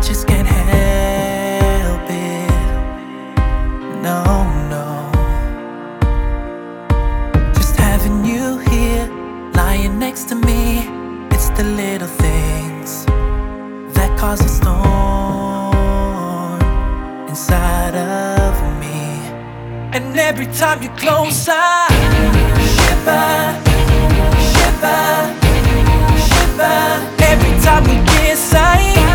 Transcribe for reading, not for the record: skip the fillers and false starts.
just can't help it. No, no. Just having you here, lying next to me. It's the little things that cause a storm inside of me. And every time you close